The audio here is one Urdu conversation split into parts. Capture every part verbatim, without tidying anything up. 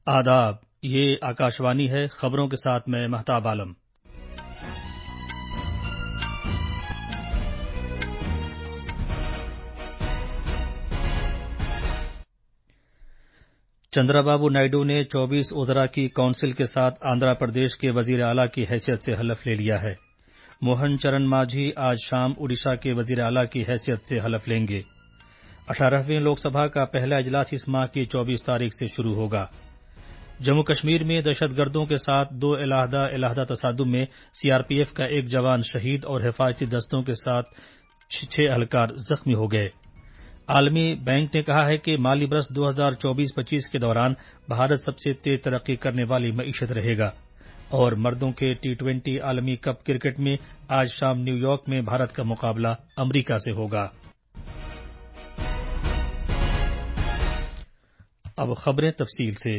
آداب، یہ آکاشوانی ہے۔ خبروں کے ساتھ میں مہتاب عالم۔ چندرا بابو نائیڈو نے چوبیس وزراء کی کونسل کے ساتھ آندھرا پردیش کے وزیر اعلیٰ کی حیثیت سے حلف لے لیا ہے۔ موہن چرن مانجھی آج شام اڈیشہ کے وزیر اعلیٰ کی حیثیت سے حلف لیں گے۔ اٹھارہویں لوک سبھا کا پہلا اجلاس اس ماہ کی چوبیس تاریخ سے شروع ہوگا۔ جموں کشمیر میں دہشت گردوں کے ساتھ دو علیحدہ علیحدہ تصادم میں سی آر پی ایف کا ایک جوان شہید اور حفاظتی دستوں کے ساتھ چھ اہلکار زخمی ہو گئے۔ عالمی بینک نے کہا ہے کہ مالی برس دو ہزار چوبیس پچیس کے دوران بھارت سب سے تیز ترقی کرنے والی معیشت رہے گا۔ اور مردوں کے ٹی ٹوئنٹی عالمی کپ کرکٹ میں آج شام نیو یارک میں بھارت کا مقابلہ امریکہ سے ہوگا۔ اب خبریں تفصیل سے۔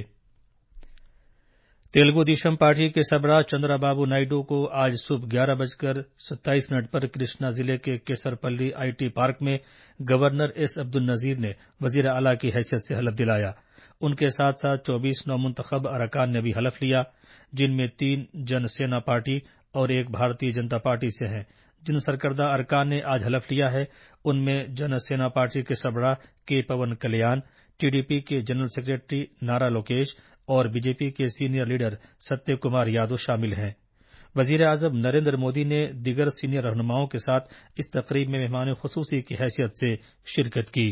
تیلگو دیشم پارٹی کے سربراہ چندرا بابو نائیڈو کو آج صبح گیارہ بج کر ستائیس منٹ پر کرشنا ضلع کے Kesarpalli I T park میں گورنر ایس عبد النظیر نے وزیر اعلیٰ کی حیثیت سے حلف دلایا۔ ان کے ساتھ ساتھ چوبیس نومنتخب اراکین نے بھی حلف لیا، جن میں تین جن سینا پارٹی اور ایک بھارتیہ جنتا پارٹی سے ہیں۔ جن سرکردہ ارکان نے آج حلف لیا ہے ان میں جن سینا پارٹی کے سربراہ کے پون کلیان، ٹی ڈی پی کے جنرل سیکریٹری نارا لوکیش اور بی جے پی کے سینئر لیڈر ستیہ کمار یادو شامل ہیں۔ وزیر اعظم نریندر مودی نے دیگر سینئر رہنماؤں کے ساتھ اس تقریب میں مہمان خصوصی کی حیثیت سے شرکت کی۔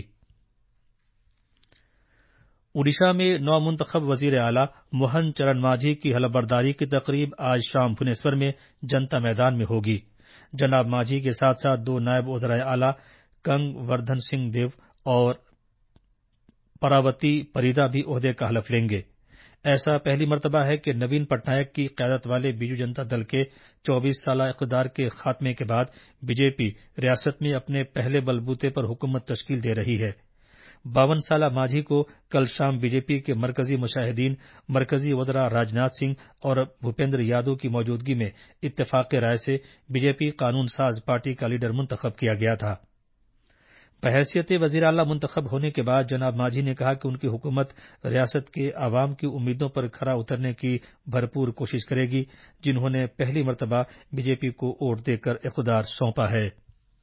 اڈیشہ میں نو منتخب وزیر اعلیٰ موہن چرن مانجھی کی حلف برداری کی تقریب آج شام بھونیشور میں جنتا میدان میں ہوگی۔ جناب مانجھی کے ساتھ ساتھ دو نائب وزرائے اعلیٰ کنگ وردھن سنگھ دیو اور پراوتی پریدا بھی عہدے کا حلف لیں گے۔ ایسا پہلی مرتبہ ہے کہ نوین پٹنائک کی قیادت والے بیجو جنتا دل کے چوبیس سالہ اقتدار کے خاتمے کے بعد بی جے پی ریاست میں اپنے پہلے بل بوتے پر حکومت تشکیل دے رہی ہے۔ باون سالہ مانجھی کو کل شام بی جے پی کے مرکزی مشاہدین مرکزی وزراء راجناتھ سنگھ اور بھوپیندر یادو کی موجودگی میں اتفاق رائے سے بی جے پی قانون ساز پارٹی کا لیڈر منتخب کیا گیا تھا۔ بحیثیت وزیر اعلیٰ منتخب ہونے کے بعد جناب مانجھی نے کہا کہ ان کی حکومت ریاست کے عوام کی امیدوں پر کھرا اترنے کی بھرپور کوشش کرے گی، جنہوں نے پہلی مرتبہ بی جے پی کو ووٹ دے کر اقتدار سونپا ہے۔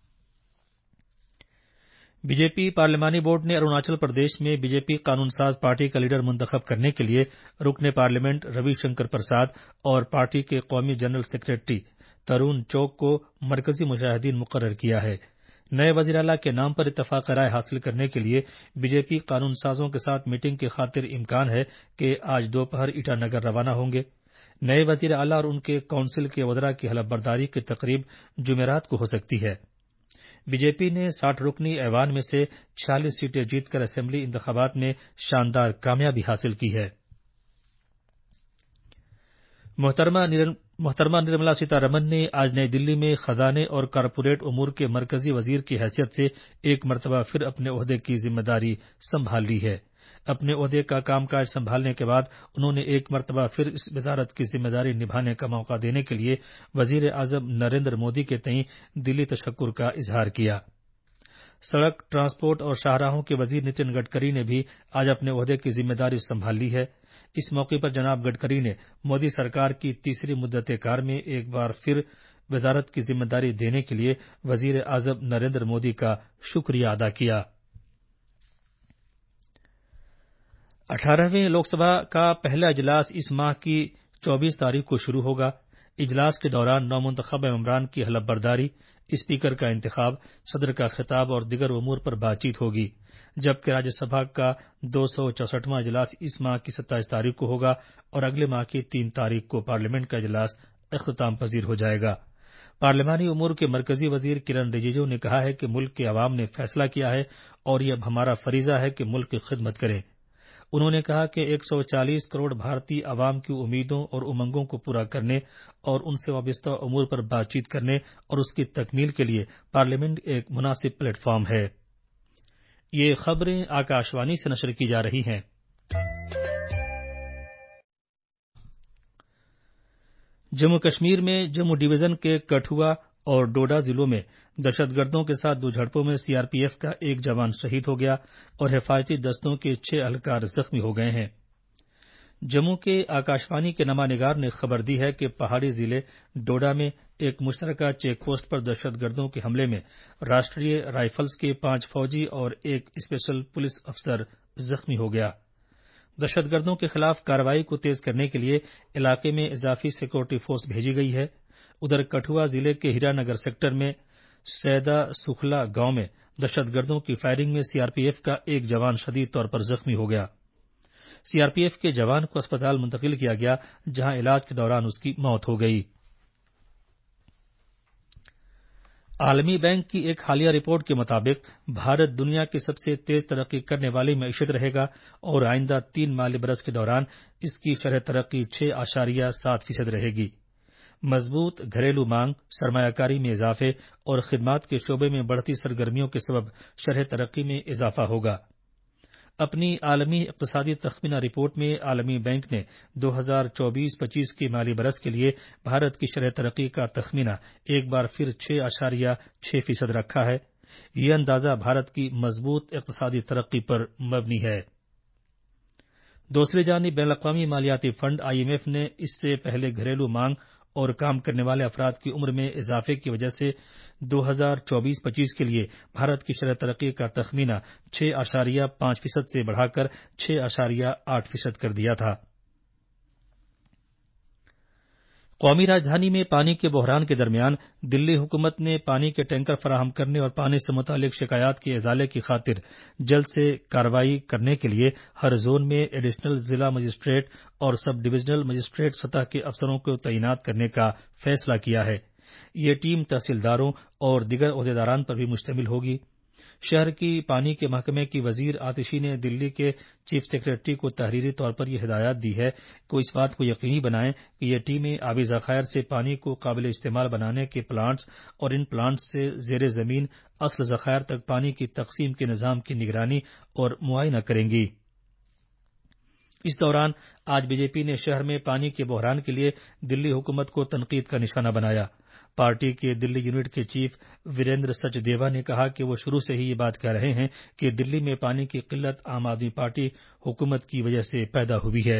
بی جے پی پارلیمانی بورڈ نے اروناچل پردیش میں بی جے پی قانون ساز پارٹی کا لیڈر منتخب کرنے کے لیے رکن پارلیمنٹ روی شنکر پرساد اور پارٹی کے قومی جنرل سیکریٹری ترون چوگ کو مرکزی مشاہدین مقرر کیا ہے۔ نئے وزیر اعلیٰ کے نام پر اتفاق رائے حاصل کرنے کے لیے بی جے پی قانون سازوں کے ساتھ میٹنگ کی خاطر امکان ہے کہ آج دوپہر ایٹا نگر روانہ ہوں گے۔ نئے وزیر اعلیٰ اور ان کے کونسل کے وزراء کی حلف برداری کی تقریب جمعرات کو ہو سکتی ہے۔ بی جے پی نے ساٹھ رکنی ایوان میں سے چھیالیس سیٹیں جیت کر اسمبلی انتخابات میں شاندار کامیابی حاصل کی ہے۔ محترمہ محترمہ نرملا سیتا رمن نے آج نئی دلی میں خزانے اور کارپوریٹ امور کے مرکزی وزیر کی حیثیت سے ایک مرتبہ پھر اپنے عہدے کی ذمہ داری سنبھال لی ہے۔ اپنے عہدے کا کام کاج سنبھالنے کے بعد انہوں نے ایک مرتبہ پھر اس وزارت کی ذمہ داری نبھانے کا موقع دینے کے لیے وزیر اعظم نریندر مودی کے تئیں دلی تشکر کا اظہار کیا۔ سڑک ٹرانسپورٹ اور شاہراہوں کے وزیر نتن گڈکری نے بھی آج اپنے عہدے کی ذمہ داری سنبھال لی ہے۔ اس موقع پر جناب گڈکری نے مودی سرکار کی تیسری مدت کار میں ایک بار پھر وزارت کی ذمہ داری دینے کے لیے وزیر اعظم نریندر مودی کا شکریہ ادا کیا۔ اٹھارہویں لوک سبھا کا پہلا اجلاس اس ماہ کی چوبیس تاریخ کو شروع ہوگا۔ اجلاس کے دوران نومنتخب ممبران کی حلف برداری، اسپیکر کا انتخاب، صدر کا خطاب اور دیگر امور پر بات چیت ہوگی، جبکہ راجیہ سبھا کا دو سو چونسٹھواں اجلاس اس ماہ کی ستائیس تاریخ کو ہوگا اور اگلے ماہ کی تین تاریخ کو پارلیمنٹ کا اجلاس اختتام پذیر ہو جائے گا۔ پارلیمانی امور کے مرکزی وزیر کرن رجیجو نے کہا ہے کہ ملک کے عوام نے فیصلہ کیا ہے اور یہ اب ہمارا فریضہ ہے کہ ملک کی خدمت کریں۔ انہوں نے کہا کہ ایک سو چالیس کروڑ بھارتی عوام کی امیدوں اور امنگوں کو پورا کرنے اور ان سے وابستہ امور پر بات چیت کرنے اور اس کی تکمیل کے لیے پارلیمنٹ ایک مناسب پلیٹ فارم ہے۔ یہ خبریں آکاشوانی سے نشر کی جا رہی ہیں۔ جموں کشمیر میں جموں ڈویژن کے کٹھوا اور ڈوڈا ضلعوں میں دہشت گردوں کے ساتھ دو جھڑپوں میں سی آر پی ایف کا ایک جوان شہید ہو گیا اور حفاظتی دستوں کے چھ اہلکار زخمی ہو گئے ہیں۔ جموں کے آکاشوانی کے نامہ نگار نے خبر دی ہے کہ پہاڑی ضلع ڈوڈا میں ایک مشترکہ چیک پوسٹ پر دہشت گردوں کے حملے میں راشٹریہ رائفلز کے پانچ فوجی اور ایک اسپیشل پولیس افسر زخمی ہو گیا۔ دہشت گردوں کے خلاف کارروائی کو تیز کرنے کے لیے علاقے میں اضافی سیکورٹی فورس بھیجی گئی ہے۔ ادھر کٹھوا ضلع کے ہیرا نگر سیکٹر میں سیدا سکھلا گاؤں میں دہشت گردوں کی فائرنگ میں سی آر پی ایف کا ایک جوان شدید طور پر زخمی ہو گیا۔ سی آر پی ایف کے جوان کو اسپتال منتقل کیا گیا جہاں علاج کے دوران اس کی موت ہو گئی۔ عالمی بینک کی ایک حالیہ رپورٹ کے مطابق بھارت دنیا کی سب سے تیز ترقی کرنے والی معیشت رہے گا اور آئندہ تین مالی برس کے دوران اس کی شرح ترقی چھ اشاریہ سات فیصد رہے گی۔ مضبوط گھریلو مانگ، سرمایہ کاری میں اضافے اور خدمات کے شعبے میں بڑھتی سرگرمیوں کے سبب شرح ترقی میں اضافہ ہوگا۔ اپنی عالمی اقتصادی تخمینہ رپورٹ میں عالمی بینک نے دو ہزار چوبیس پچیس کے مالی برس کے لیے بھارت کی شرح ترقی کا تخمینہ ایک بار پھر چھ اشاریہ چھ فیصد رکھا ہے۔ یہ اندازہ بھارت کی مضبوط اقتصادی ترقی پر مبنی ہے۔ دوسری جانب بین الاقوامی مالیاتی فنڈ آئی ایم ایف نے اس سے پہلے گھریلو مانگ اور کام کرنے والے افراد کی عمر میں اضافے کی وجہ سے دو ہزار چوبیس پچیس کے لیے بھارت کی شرح ترقی کا تخمینہ چھ اشاریہ پانچ فیصد سے بڑھا کر چھ اشاریہ آٹھ فیصد کر دیا تھا۔ قومی راجدھانی میں پانی کے بحران کے درمیان دلی حکومت نے پانی کے ٹینکر فراہم کرنے اور پانی سے متعلق شکایات کے ازالے کی خاطر جلد سے کارروائی کرنے کے لیے ہر زون میں ایڈیشنل ضلع مجسٹریٹ اور سب ڈویژنل مجسٹریٹ سطح کے افسروں کو تعینات کرنے کا فیصلہ کیا ہے۔ یہ ٹیم تحصیلداروں اور دیگر عہدیداران پر بھی مشتمل ہوگی۔ شہر کی پانی کے محکمے کی وزیر آتشی نے دلی کے چیف سیکریٹری کو تحریری طور پر یہ ہدایت دی ہے کہ وہ اس بات کو یقینی بنائیں کہ یہ ٹیمیں آبی ذخائر سے پانی کو قابل استعمال بنانے کے پلانٹس اور ان پلانٹس سے زیر زمین اصل ذخائر تک پانی کی تقسیم کے نظام کی نگرانی اور معائنہ کریں گی۔ اس دوران آج بی جے پی نے شہر میں پانی کے بحران کے لیے دلی حکومت کو تنقید کا نشانہ بنایا۔ پارٹی کے دلی یونٹ کے چیف وریندر سچ دیوا نے کہا کہ وہ شروع سے ہی یہ بات کہہ رہے ہیں کہ دلی میں پانی کی قلت عام آدمی پارٹی حکومت کی وجہ سے پیدا ہوئی ہے۔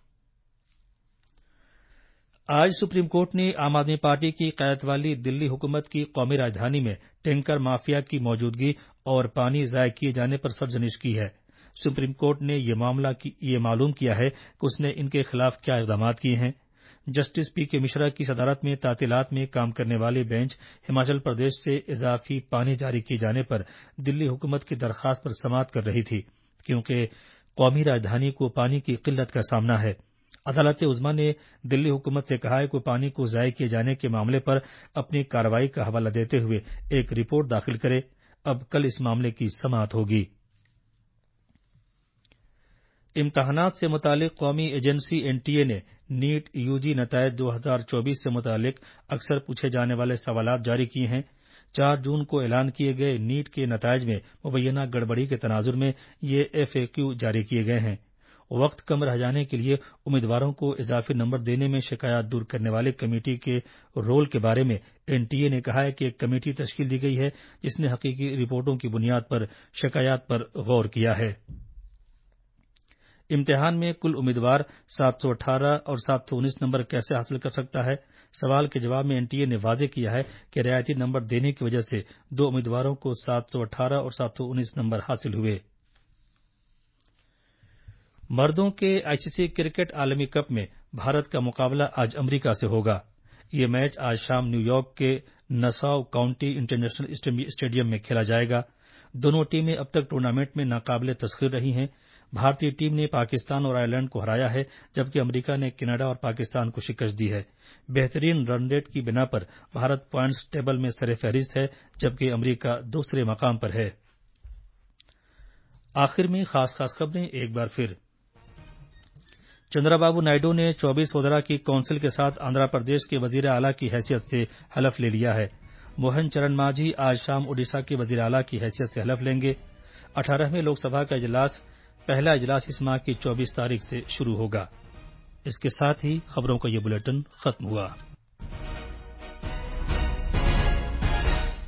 آج سپریم کورٹ نے عام آدمی پارٹی کی قیادت والی دلی حکومت کی قومی راجدھانی میں ٹینکر مافیا کی موجودگی اور پانی ضائع کیے جانے پر سرزنش کی ہے۔ سپریم کورٹ نے یہ معاملہ کی یہ معلوم کیا ہے کہ اس نے ان کے خلاف کیا اقدامات کیے ہیں۔ جسٹس پی کے مشرا کی صدارت میں تعطیلات میں کام کرنے والی بینچ ہماچل پردیش سے اضافی پانی جاری کیے جانے پر دلی حکومت کی درخواست پر سماعت کر رہی تھی کیونکہ قومی راجدھانی کو پانی کی قلت کا سامنا ہے۔ عدالت عظمیٰ نے دلی حکومت سے کہا ہے کہ پانی کو ضائع کیے جانے کے معاملے پر اپنی کارروائی کا حوالہ دیتے ہوئے ایک رپورٹ داخل کرے۔ اب کل اس معاملے کی سماعت ہوگی۔ امتحانات سے متعلق قومی ایجنسی این ٹی اے نے نیٹ یو جی نتائج دو ہزار چوبیس سے متعلق اکثر پوچھے جانے والے سوالات جاری کیے ہیں۔ چار جون کو اعلان کیے گئے نیٹ کے نتائج میں مبینہ گڑبڑی کے تناظر میں یہ ایف اے کیو جاری کیے گئے ہیں۔ وقت کم رہ جانے کے لیے امیدواروں کو اضافی نمبر دینے میں شکایات دور کرنے والے کمیٹی کے رول کے بارے میں این ٹی اے نے کہا ہے کہ ایک کمیٹی تشکیل دی گئی ہے جس نے حقیقی رپورٹوں کی بنیاد پر شکایات پر غور کیا ہے۔ امتحان میں کل امیدوار سات سو اٹھارہ اور سات سو انیس نمبر کیسے حاصل کر سکتا ہے؟ سوال کے جواب میں این ٹی اے نے واضح کیا ہے کہ رعایتی نمبر دینے کی وجہ سے دو امیدواروں کو سات سو اٹھارہ اور سات سو انیس نمبر حاصل ہوئے۔ مردوں کے آئی سی سی کرکٹ عالمی کپ میں بھارت کا مقابلہ آج امریکہ سے ہوگا۔ یہ میچ آج شام نیو یارک کے نساؤ کاؤنٹی انٹرنیشنل اسٹیڈیم میں کھیلا جائے گا۔ دونوں ٹیمیں اب تک ٹورنامنٹ میں ناقابل تسخیر رہی ہیں۔ بھارتی ٹیم نے پاکستان اور آئرلینڈ کو ہرایا ہے جبکہ امریکہ نے کینیڈا اور پاکستان کو شکست دی ہے۔ بہترین رن ریٹ کی بنا پر بھارت پوائنٹس ٹیبل میں سر فہرست ہے جبکہ امریکہ دوسرے مقام پر ہے۔ آخر میں خاص خاص خبریں ایک بار پھر۔ چندرا بابو نائیڈو نے چوبیس وزراء کی کونسل کے ساتھ آندھرا پردیش کے وزیر اعلیٰ کی حیثیت سے حلف لے لیا ہے۔ موہن چرن مانجھی آج شام اوڈیشہ کے وزیر اعلیٰ کی حیثیت سے حلف لیں گے۔ اٹھارہویں لوک سبھا کا اجلاس پہلا اجلاس اس ماہ کی چوبیس تاریخ سے شروع ہوگا۔ اس کے ساتھ ہی خبروں کا یہ بلیٹن ختم ہوا۔